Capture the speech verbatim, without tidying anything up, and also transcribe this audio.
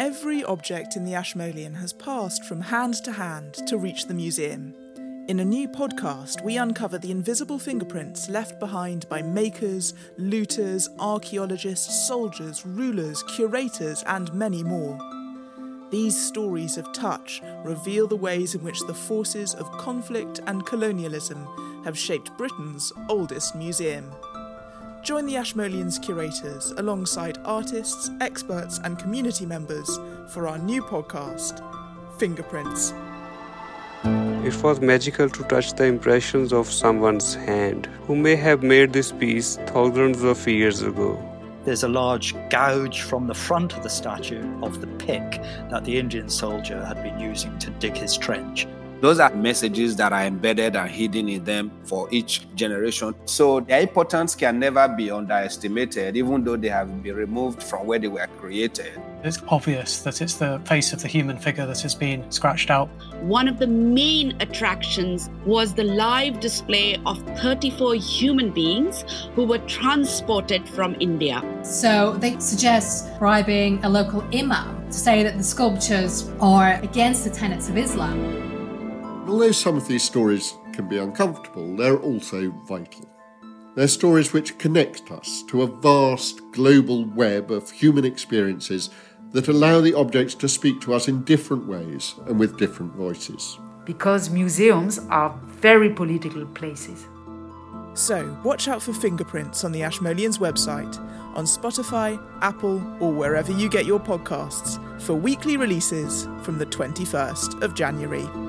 Every object in the Ashmolean has passed from hand to hand to reach the museum. In a new podcast, we uncover the invisible fingerprints left behind by makers, looters, archaeologists, soldiers, rulers, curators, and many more. These stories of touch reveal the ways in which the forces of conflict and colonialism have shaped Britain's oldest museum. Join the Ashmolean's curators alongside artists, experts, and community members for our new podcast, Fingerprints. It was magical to touch the impressions of someone's hand who may have made this piece thousands of years ago. There's a large gouge from the front of the statue of the pick that the Indian soldier had been using to dig his trench. Those are messages that are embedded and hidden in them for each generation. So their importance can never be underestimated, even though they have been removed from where they were created. It's obvious that it's the face of the human figure that has been scratched out. One of the main attractions was the live display of thirty-four human beings who were transported from India. So they suggest bribing a local imam to say that the sculptures are against the tenets of Islam. Although some of these stories can be uncomfortable, they're also vital. They're stories which connect us to a vast global web of human experiences that allow the objects to speak to us in different ways and with different voices. Because museums are very political places. So, watch out for Fingerprints on the Ashmolean's website, on Spotify, Apple, or wherever you get your podcasts, for weekly releases from the twenty-first of January.